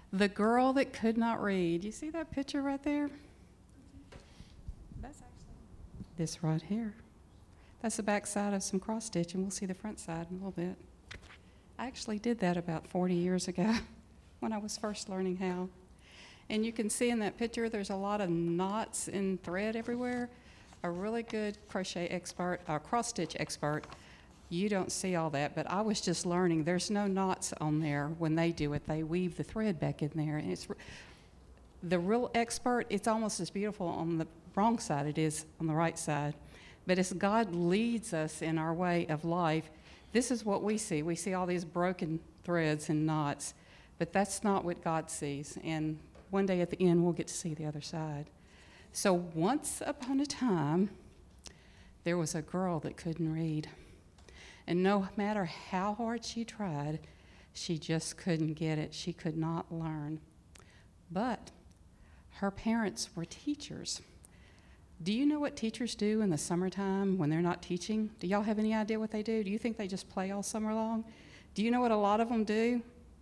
The girl that could not read. You see that picture right there? That's actually this right here. That's the back side of some cross stitch, and we'll see the front side in a little bit. I actually did that about 40 years ago when I was first learning how. And you can see in that picture there's a lot of knots and thread everywhere. A really good crochet expert, cross stitch expert, you don't see all that, but I was just learning. There's no knots on there when they do it. They weave the thread back in there. And it's the real expert, it's almost as beautiful on the wrong side it is on the right side. But as God leads us in our way of life, this is what we see. We see all these broken threads and knots, but that's not what God sees. And one day at the end, we'll get to see the other side. So once upon a time, there was a girl that couldn't read. And no matter how hard she tried, she just couldn't get it. She could not learn. But her parents were teachers. Do you know what teachers do in the summertime when they're not teaching? Do y'all have any idea what they do? Do you think they just play all summer long? Do you know what a lot of them do?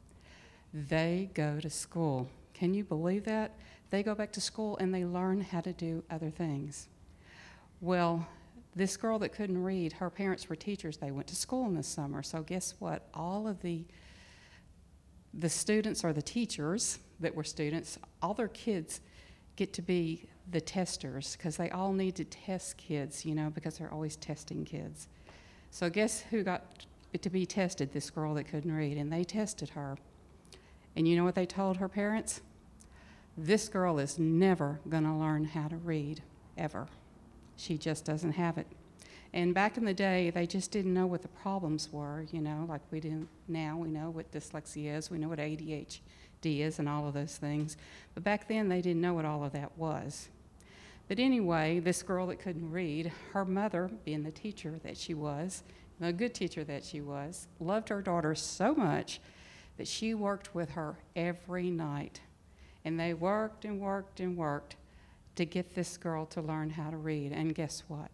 They go to school. Can you believe that? They go back to school and they learn how to do other things. Well, this girl that couldn't read, her parents were teachers. They went to school in the summer. So guess what? All of the students or the teachers that were students, all their kids get to be the testers because they all need to test kids, because they're always testing kids. So guess who got to be tested? This girl that couldn't read, and they tested her. And you know what they told her parents? This girl is never going to learn how to read, ever. She just doesn't have it. And back in the day, they just didn't know what the problems were, like we do now. We know what dyslexia is. We know what ADHD is and all of those things. But back then, they didn't know what all of that was. But anyway, this girl that couldn't read, her mother, being the teacher that she was, the good teacher that she was, loved her daughter so much that she worked with her every night. And they worked and worked and worked to get this girl to learn how to read. And guess what?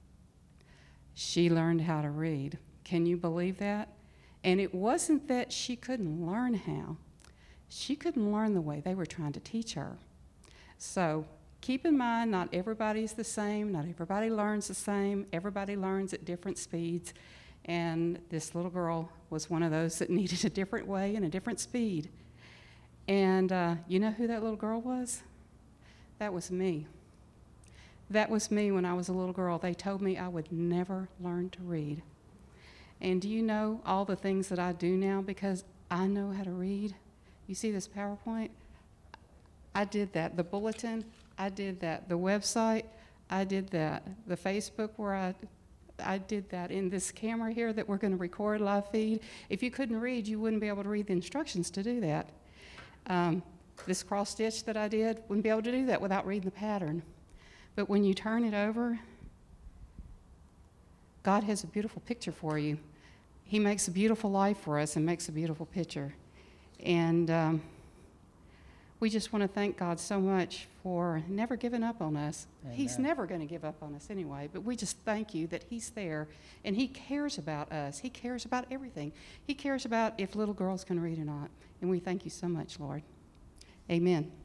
She learned how to read. Can you believe that? And it wasn't that she couldn't learn how. She couldn't learn the way they were trying to teach her. So keep in mind, not everybody's the same. Not everybody learns the same. Everybody learns at different speeds. And this little girl was one of those that needed a different way and a different speed. And you know who that little girl was? That was me. That was me when I was a little girl. They told me I would never learn to read. And do you know all the things that I do now because I know how to read? You see this PowerPoint? I did that. The bulletin, I did that. The website, I did that. The Facebook where I did that. In this camera here that we're going to record live feed, if you couldn't read, you wouldn't be able to read the instructions to do that. This cross stitch that I did, wouldn't be able to do that without reading the pattern. But when you turn it over, God has a beautiful picture for you. He makes a beautiful life for us and makes a beautiful picture. And we just want to thank God so much for never giving up on us. Amen. He's never going to give up on us anyway, but we just thank you that He's there and He cares about us. He cares about everything. He cares about if little girls can read or not. And we thank you so much, Lord. Amen.